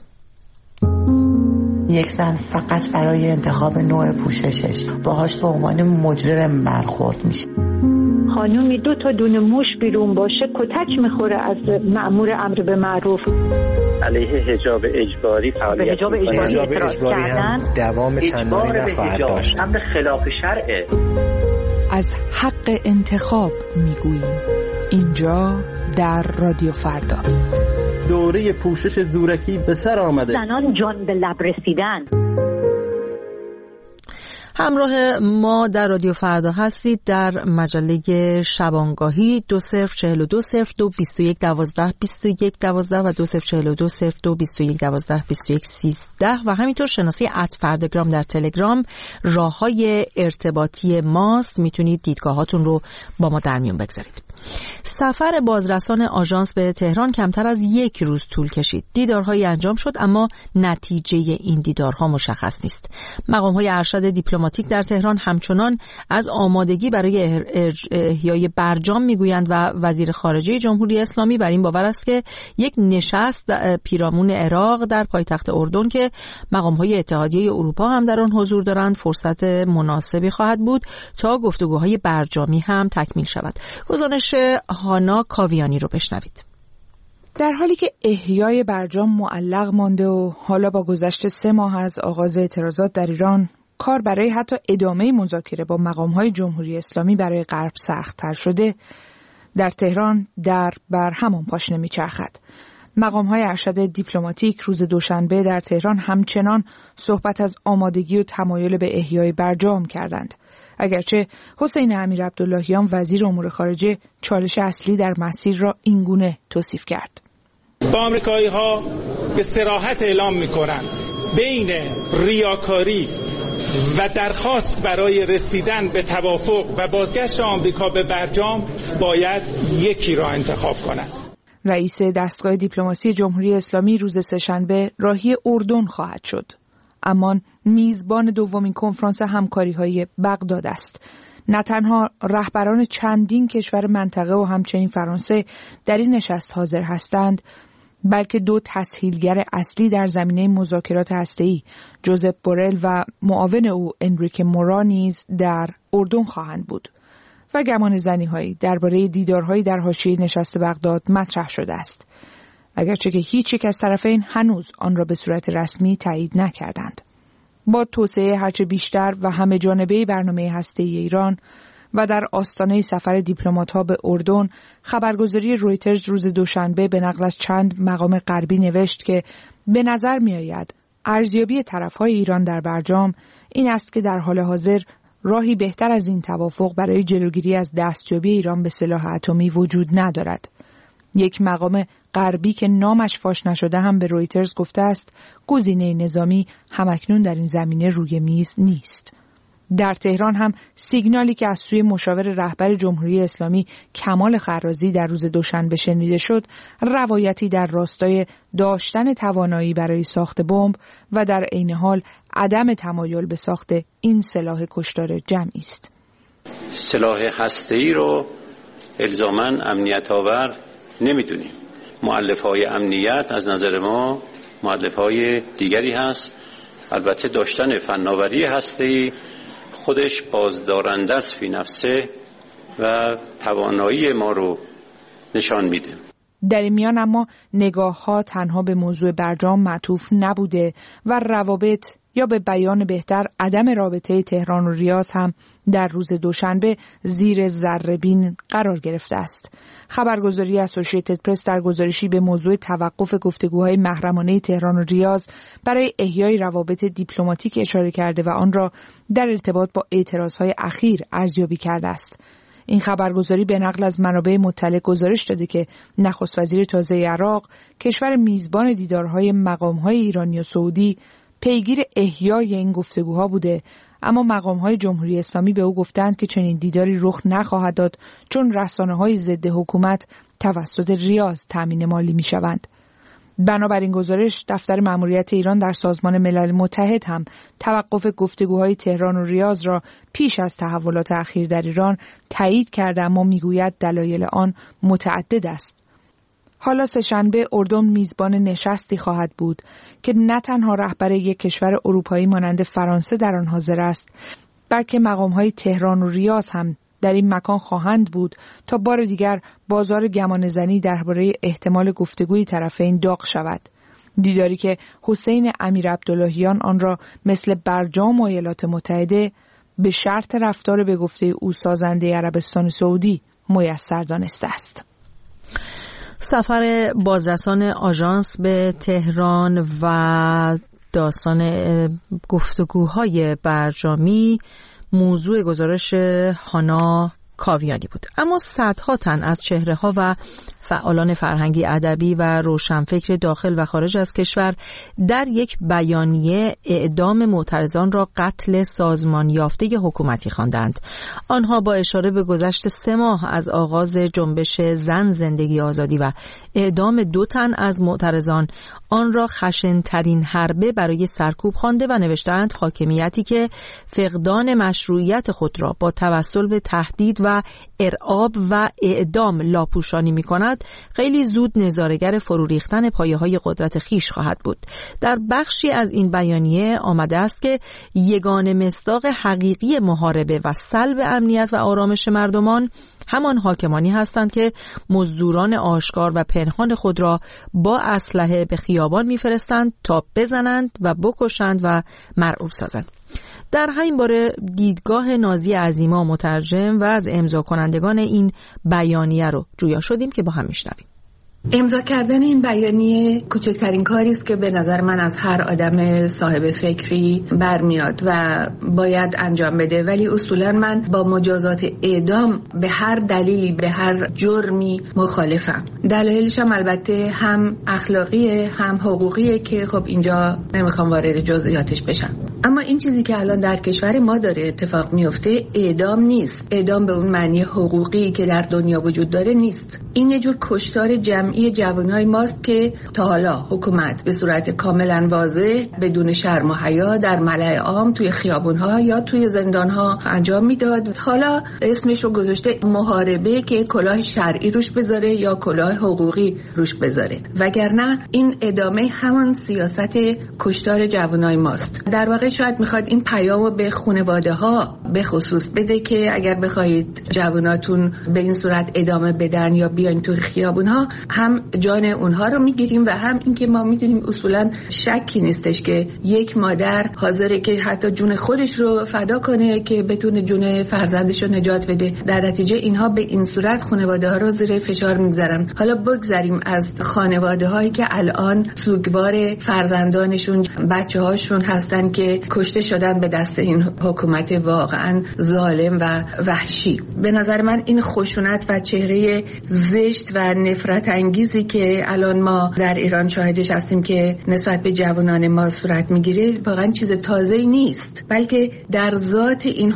یک زن فقط برای انتخاب نوع پوششش باهاش به عنوان مجرم برخورد میشه. خانومی 2 تا دونه موش بیرون باشه کتک میخوره از مأمور امر به معروف. علیه حجاب اجباری فعالیت حجاب اجباری هم دوام چندانی نخواهد داشت. امر خلاف شرعه. از حق انتخاب میگوییم اینجا در رادیو فردا. دوره پوشش زورکی به سر آمده. زنان جان به لب رسیدن. همراه ما در رادیو فردا هستید در مجله شبانگاهی 20420221122112 و 20420221122113 و همینطور شناسه @فرداگرام در تلگرام راههای ارتباطی ماست. میتونید دیدگاهاتون رو با ما در میون بگذارید. سفر بازرسان آژانس به تهران کمتر از 1 روز طول کشید. دیدارهایی انجام شد اما نتیجه این دیدارها مشخص نیست. مقام‌های ارشد دیپلماتیک در تهران همچنان از آمادگی برای احیای برجام میگویند و وزیر خارجه جمهوری اسلامی بر این باور است که یک نشست پیرامون عراق در پایتخت اردن که مقام‌های اتحادیه اروپا هم در آن حضور دارند فرصت مناسبی خواهد بود تا گفتگوهای برجامی هم تکمیل شود. گزارش هانا کاویانی رو بشنوید. در حالی که احیای برجام معلق مانده و حالا با گذشت 3 ماه از آغاز اعتراضات در ایران کار برای حتی ادامه مذاکره با مقام‌های جمهوری اسلامی برای غرب سخت‌تر شده، در تهران در بر همان پاشنه می‌چرخد. مقام‌های ارشد دیپلماتیک روز دوشنبه در تهران همچنان صحبت از آمادگی و تمایل به احیای برجام کردند. اگرچه حسین امیرعبداللهیان وزیر امور خارجه چالش اصلی در مسیر را اینگونه توصیف کرد. با آمریکایی‌ها به صراحت اعلام می‌کنند بین ریاکاری و درخواست برای رسیدن به توافق و بازگشت آمریکا به برجام باید یکی را انتخاب کنند. رئیس دستگاه دیپلماسی جمهوری اسلامی روز سه‌شنبه راهی اردن خواهد شد. اما میزبان دومین کنفرانس همکاری‌های بغداد است. نه تنها رهبران چندین کشور منطقه و همچنین فرانسه در این نشست حاضر هستند، بلکه 2 تسهیلگر اصلی در زمینه مذاکرات هسته‌ای، جوزپ بورل و معاون او انریکه مورا نیز در اردن خواهند بود و گمان زنی‌هایی درباره دیدارهایی در حاشیه نشست بغداد مطرح شده است، اگرچه که هیچ یک از طرفین هنوز آن را به صورت رسمی تایید نکردند. با توسعه هرچه بیشتر و همه جانبه برنامه هسته‌ای ایران و در آستانه سفر دیپلمات‌ها به اردن، خبرگزاری رویترز روز دوشنبه به نقل از چند مقام غربی نوشت که به نظر می‌آید ارزیابی طرف‌های ایران در برجام این است که در حال حاضر راهی بهتر از این توافق برای جلوگیری از دستیابی ایران به سلاح اتمی وجود ندارد. یک مقام غربی که نامش فاش نشده هم به رویترز گفته است گزینه نظامی همکنون در این زمینه روی میز نیست. در تهران هم سیگنالی که از سوی مشاور رهبر جمهوری اسلامی کمال خرازی در روز دوشنبه شنیده شد، روایتی در راستای داشتن توانایی برای ساخت بمب و در عین حال عدم تمایل به ساخت این سلاح کشتار جمعی است. سلاح هسته‌ای رو الزاماً امنیت آور نمیدونیم. مؤلفه‌های امنیت از نظر ما مؤلفه‌های دیگری هست. البته داشتن فناوری هسته‌ای خودش بازدارنده است فی نفسه و توانایی ما رو نشان میده. در این میان اما نگاه‌ها تنها به موضوع برجام معطوف نبوده و روابط یا به بیان بهتر عدم رابطه تهران و ریاض هم در روز دوشنبه زیر ذره‌بین قرار گرفته است. خبرگزاری اسوسییتد پرس در گزارشی به موضوع توقف گفتگوهای محرمانه تهران و ریاض برای احیای روابط دیپلماتیک اشاره کرده و آن را در ارتباط با اعتراضهای اخیر ارزیابی کرده است. این خبرگزاری به نقل از منابع مطلع گزارش داده که نخست وزیر تازه عراق، کشور میزبان دیدارهای مقامهای ایرانی و سعودی، پیگیر احیای این گفتگوها بوده، اما مقامهای جمهوری اسلامی به او گفتند که چنین دیداری رخ نخواهد داد چون رسانه‌های ضد حکومت توسط ریاض تامین مالی می‌شوند. بنابراین گزارش دفتر مأموریت ایران در سازمان ملل متحد هم توقف گفتگوهای تهران و ریاض را پیش از تحولات اخیر در ایران تایید کرده، اما میگوید دلایل آن متعدد است. حالا سه‌شنبه اردن میزبان نشستی خواهد بود که نه تنها رهبر یک کشور اروپایی مانند فرانسه در آن حاضر است، بلکه مقام‌های تهران و ریاض هم در این مکان خواهند بود تا بار دیگر بازار گمانه‌زنی درباره احتمال گفتگوی طرفین داغ شود. دیداری که حسین امیر عبداللهیان آن را مثل برجام و ایالات متحده به شرط رفتار به گفته او سازنده عربستان سعودی میسر دانسته است. سفر بازرسان آژانس به تهران و داستان گفتگوهای برجامی موضوع گزارش هانا کاویانی بود. اما صدها تن از چهره‌ها و فعالان فرهنگی، ادبی و روشنفکر داخل و خارج از کشور در یک بیانیه اعدام معترضان را قتل سازمان یافته حکومتی خواندند. آنها با اشاره به گذشت 3 ماه از آغاز جنبش زن زندگی آزادی و اعدام 2 تن از معترضان آن را خشن‌ترین حربه برای سرکوب خوانده و نوشتند حاکمیتی که فقدان مشروعیت خود را با توسل به تهدید و ارعاب و اعدام لاپوشانی می‌کند، خیلی زود نظاره‌گر فرو ریختن پایه‌های قدرت خیش خواهد بود. در بخشی از این بیانیه آمده است که یگانه مصداق حقیقی محاربه و سلب امنیت و آرامش مردمان همان حاکمانی هستند که مزدوران آشکار و پنهان خود را با اسلحه به خیابان می‌فرستند تا بزنند و بکشند و مرعوب سازند. در همین باره دیدگاه نازی عظیما مترجم و از امضا کنندگان این بیانیه رو جویا شدیم که با هم میشنویم. امضا کردن این بیانیه کوچکترین کاری است که به نظر من از هر آدم صاحب فکری برمیاد و باید انجام بده، ولی اصولا من با مجازات اعدام به هر دلیلی، به هر جرمی مخالفم. دلایلش هم البته هم اخلاقیه هم حقوقیه که خب اینجا نمیخوام وارد جزئیاتش بشم. اما این چیزی که الان در کشور ما داره اتفاق میفته اعدام نیست. اعدام به اون معنی حقوقی که در دنیا وجود داره نیست. این یه جور کشتار جمعی جوانای ماست که تا حالا حکومت به صورت کاملا واضح بدون شرم و حیا در ملأ عام توی خیابون‌ها یا توی زندان‌ها انجام میداد. حالا اسمش رو گذاشته محاربه که کلاه شرعی روش بذاره یا کلاه حقوقی روش بذاره، وگرنه این ادامه همان سیاست کشتار جوانای ماست. در واقع شاید میخواد این پیامو به خانواده‌ها به خصوص بده که اگر بخواید جواناتون به این صورت ادامه بدن یا بیاین تو خیابون‌ها، هم جان اونها رو میگیریم و هم اینکه ما میدونیم اصولا شکی نیستش که یک مادر حاضره که حتی جون خودش رو فدا کنه که بتونه جون فرزندش رو نجات بده. در نتیجه اینها به این صورت خانواده‌ها رو زیر فشار میذارن. حالا بگذریم از خانواده‌هایی که الان سوگوار فرزندانشون، بچه‌هاشون هستن که کشته شدن به دست این حکومت واقعا ظالم و وحشی. به نظر من این خشونت و چهره زشت و نفرت انگیزی که الان ما در ایران شاهدش هستیم که نسبت به جوانان ما صورت میگیره واقعا چیز تازه‌ای نیست، بلکه در ذات این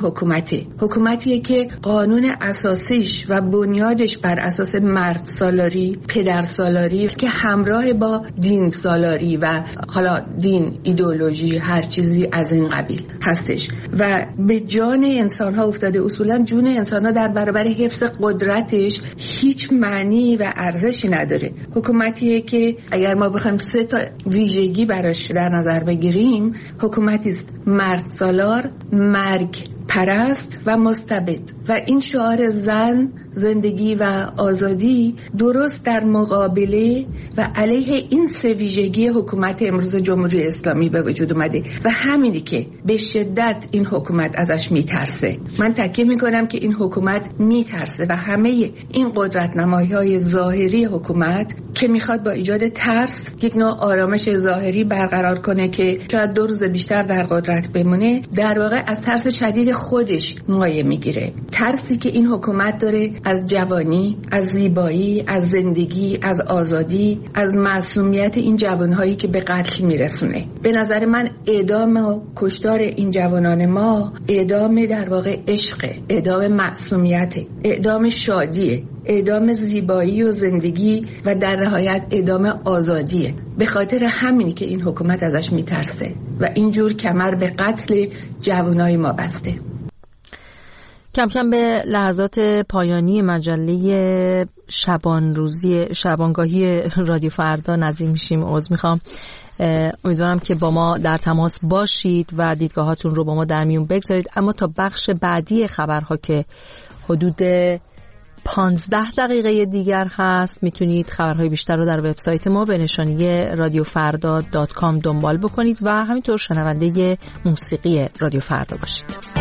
حکومتیه که قانون اساسیش و بنیادش بر اساس مرد سالاری، پدر سالاری که همراه با دین سالاری و حالا دین، ایدئولوژی، هر چیزی از این قبیل هستش و به جان انسان ها افتاده. اصولا جون انسان ها در برابر حفظ قدرتش هیچ معنی و ارزشی نداره. حکومتیه که اگر ما بخوایم 3 تا ویژگی براش در نظر بگیریم، حکومتی است مرد سالار، مرگ پرست و مستبد و این شعار زن، زندگی و آزادی درست در مقابله و علیه این سه ویژگی حکومت امروز جمهوری اسلامی به وجود اومده و همینی که به شدت این حکومت ازش میترسه. من تاکید میکنم که این حکومت میترسه و همه این قدرت‌نمایی‌های ظاهری حکومت که میخواد با ایجاد ترس یک نوع آرامش ظاهری برقرار کنه که شاید 2 روز بیشتر در قدرت بمونه، در واقع از ترس شدید خودش مایه میگیره. ترسی که این حکومت داره از جوانی، از زیبایی، از زندگی، از آزادی، از معصومیت این جوانهایی که به قتل میرسونه. به نظر من اعدام و کشتار این جوانان ما اعدام در واقع عشق، اعدام معصومیت، اعدام شادیه، اعدام زیبایی و زندگی و در نهایت اعدام آزادیه. به خاطر همینی که این حکومت ازش میترسه و اینجور کمر به قتل جوانای ما بسته. کم کم به لحظات پایانی مجله شبانگاهی رادیو فردا نزدیک میشیم. عذر میخوام. امیدوارم که با ما در تماس باشید و دیدگاهاتون رو با ما در میون بگذارید. اما تا بخش بعدی خبرها که حدود 15 دقیقه دیگر هست میتونید خبرهای بیشتر رو در وبسایت ما به نشانی radiofarda.com دنبال بکنید و همینطور شنونده موسیقی رادیو فردا باشید.